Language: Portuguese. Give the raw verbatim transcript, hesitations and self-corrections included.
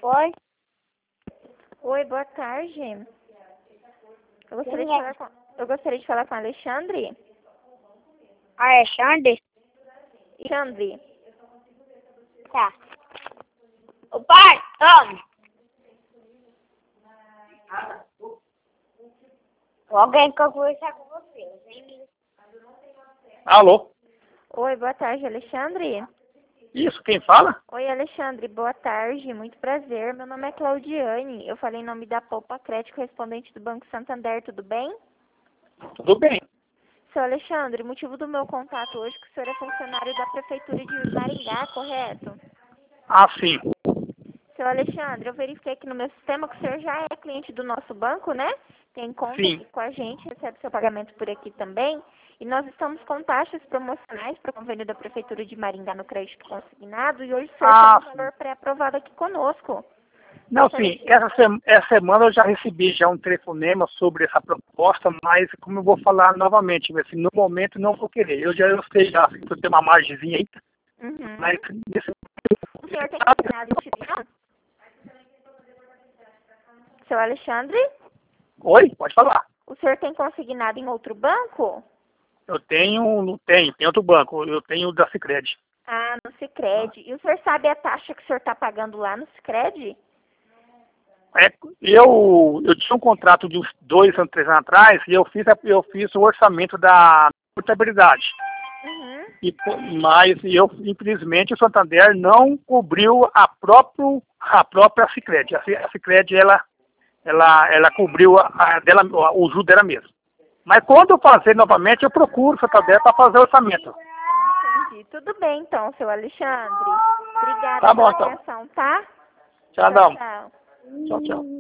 Oi? Oi, boa tarde. Eu gostaria, de Quem é? falar com, eu gostaria de falar com o Alexandre. Alexandre? Alexandre, Tá. Ô pai, toma. Alguém quer conversar com você. Vem. Alô? oi, boa tarde, Alexandre. Isso, quem fala? Oi, Alexandre, boa tarde, muito prazer. Meu nome é Claudiane, eu falei em nome da Poupa Crédito, correspondente do Banco Santander, tudo bem? Tudo bem. Seu Alexandre, o motivo do meu contato hoje é que o senhor é funcionário da Prefeitura de Maringá, correto? Ah, sim. Seu Alexandre, eu verifiquei aqui no meu sistema que o senhor já é cliente do nosso banco, né? Tem conta Sim. aqui com a gente, recebe seu pagamento por aqui também. E nós estamos com taxas promocionais para o convênio da Prefeitura de Maringá no crédito consignado. E hoje o senhor Ah, tem um valor pré-aprovado aqui conosco. Não, Gostaria sim. de- Essa, sema- essa semana eu já recebi já um telefonema sobre essa proposta, mas como eu vou falar novamente, assim, no momento não vou querer. Eu já eu sei já que eu tenho uma margemzinha aí, Uhum. mas nesse... O senhor tem consignado em instituição? Seu Alexandre, Oi? Pode falar. o senhor tem consignado em outro banco? Eu tenho, não tenho, tem outro banco, eu tenho o da Sicredi. Ah, no Sicredi. E o senhor sabe a taxa que o senhor está pagando lá no Sicredi? É, eu, eu tinha um contrato de uns dois anos, três anos atrás, e eu fiz, a- eu fiz o orçamento da portabilidade. Uhum. E, po- mas eu, infelizmente, o Santander não cobriu a, próprio, a própria Sicredi. A, Ci- a Sicredi, ela, ela, ela cobriu a, a dela, o juro dela mesmo. Mas quando eu fazer novamente, eu procuro o Santander para fazer o orçamento. Entendi. Tudo bem, então, seu Alexandre. Obrigada Tá bom, pela então. atenção, tá? Tchau, Tchau, não. tchau. Tchau, tchau.